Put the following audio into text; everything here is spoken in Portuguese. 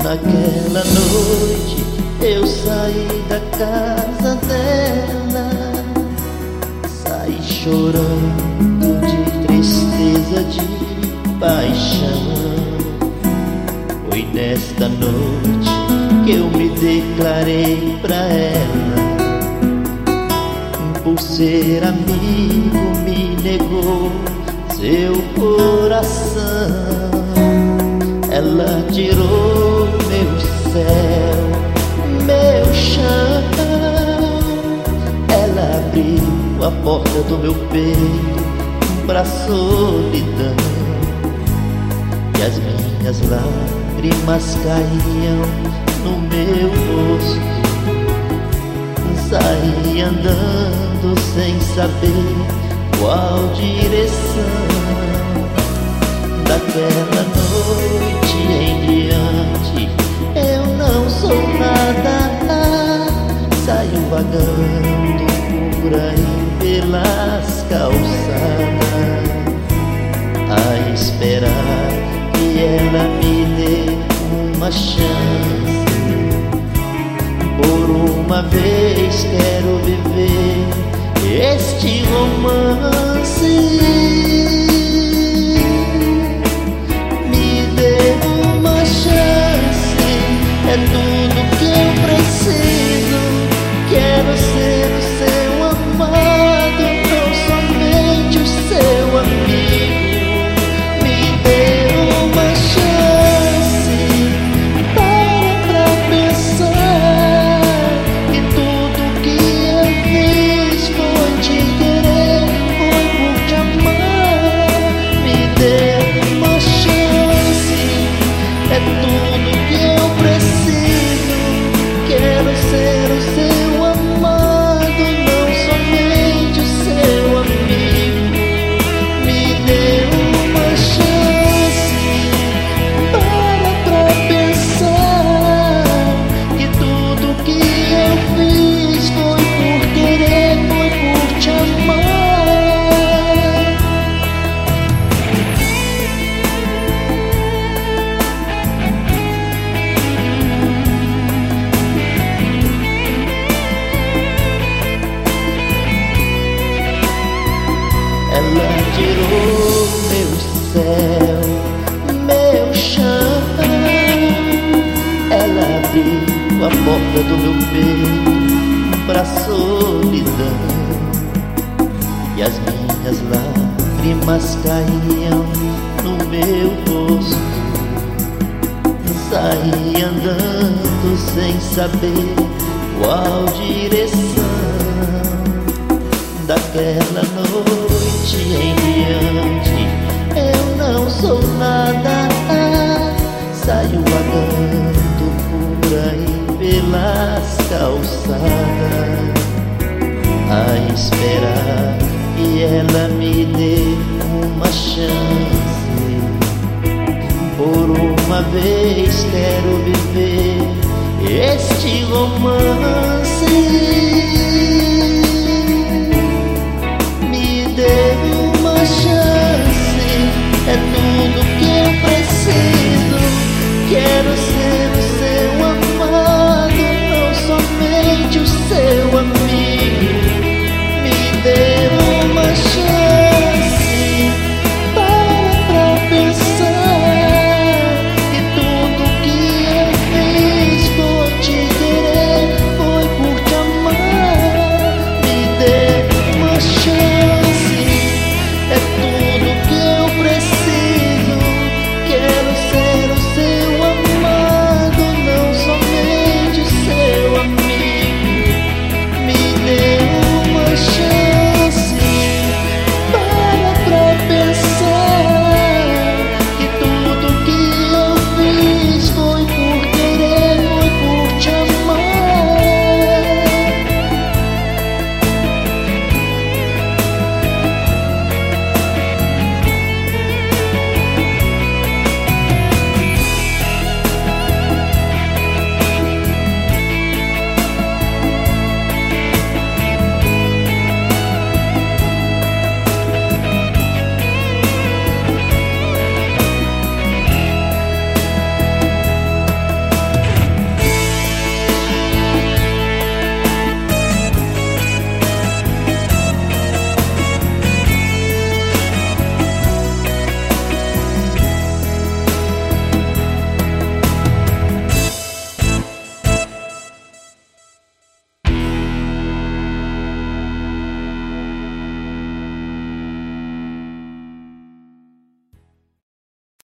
Naquela noite eu saí da casa dela, saí chorando de tristeza, de paixão. Foi nesta noite que eu me declarei pra ela. Por ser amigo me negou seu coração. Ela tirou meu céu, meu chão. Ela abriu a porta do meu peito pra solidão. E as minhas lágrimas caíam no meu rosto. Saí andando sem saber qual direção. Daquela noite em diante eu não sou nada. Saio vagando por aí pelas calçadas, a esperar que ela me dê uma chance. Por uma vez quero viver este romance. Me dê uma chance, é tudo que eu preciso. Quero ser o seu amado, não somente o seu amigo. Me dê uma chance, para pensar que tudo que eu fiz foi te querer, foi por te amar. Me dê uma chance, é tudo que eu preciso. Quero ser o seu amado, não somente o seu amigo. Me dê uma chance, para pensar que tudo que eu fiz foi por querer, foi por te amar. Ela tirou meu céu, meu chão. Ela abriu a porta do meu peito pra solidão. E as minhas lágrimas caíam no meu rosto. Saí andando sem saber qual direção. Daquela noite em diante eu não sou nada. Saio vagando por aí pelas calçadas, a esperar que ela me dê uma chance. Por uma vez quero viver este romance.